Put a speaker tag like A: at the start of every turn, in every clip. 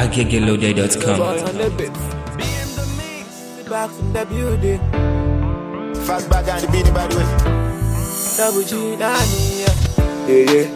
A: agegelode.com.
B: Back from the building.
C: Fast back on the beanie, by the way.
B: Double G, Nani, yeah.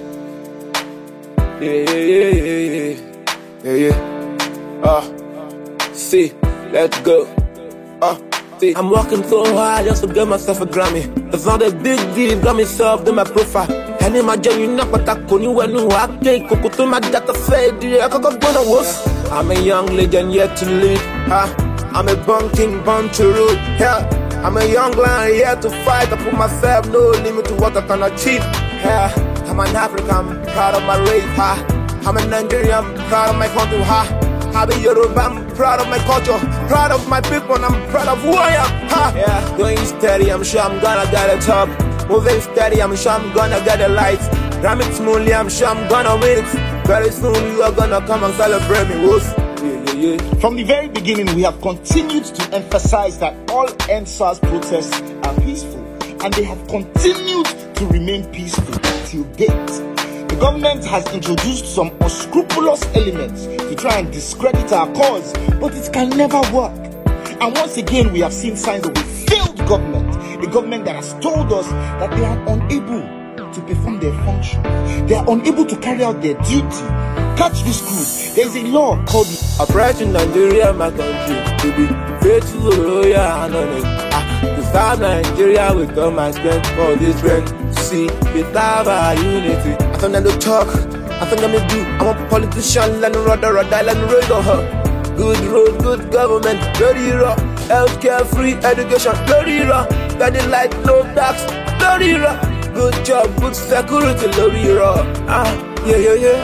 B: See, let's go. See, I'm working so hard just to get myself a Grammy. It's not a big deal, got myself in my profile. And in my journey, you know what I couldn't I can't cook to my data fade. I could go to worse. I'm a young legend yet to lead. I'm a born king, born to rule. Yeah, I'm a young lion here to fight. I put myself no limit to what I can achieve. Yeah, I'm an African, proud of my race. I'm a Nigerian, proud of my country. I'm a Yoruba, I'm proud of my culture, proud of my people, and I'm proud of who I am. Yeah, going steady, I'm sure I'm gonna get the top. Moving steady, I'm sure I'm gonna get the lights. Ramming smoothly, I'm sure I'm gonna win it. Very soon you are gonna come and celebrate me.
D: From the very beginning, we have continued to emphasize that all EndSARS protests are peaceful, and they have continued to remain peaceful till date. The government has introduced some unscrupulous elements to try and discredit our cause, but it can never work. And once again, we have seen signs of a failed government, a government that has told us that they are unable to perform their function. They are unable to carry out their duty. Catch this crew. There is a law called the
B: Operation Nigeria, my country, to be faithful, loyal, and honest. To serve Nigeria with all my strength for this friend. See, we serve our unity. I think them to talk, I think them to do. I'm a politician, let me rudder, let me raise on her. Good road, good government, very raw. Healthcare, free education, very raw. Got the light, no tax, very raw. Good job, good security, very raw. Yeah.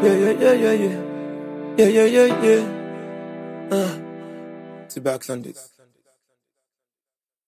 B: Yeah. See back on this.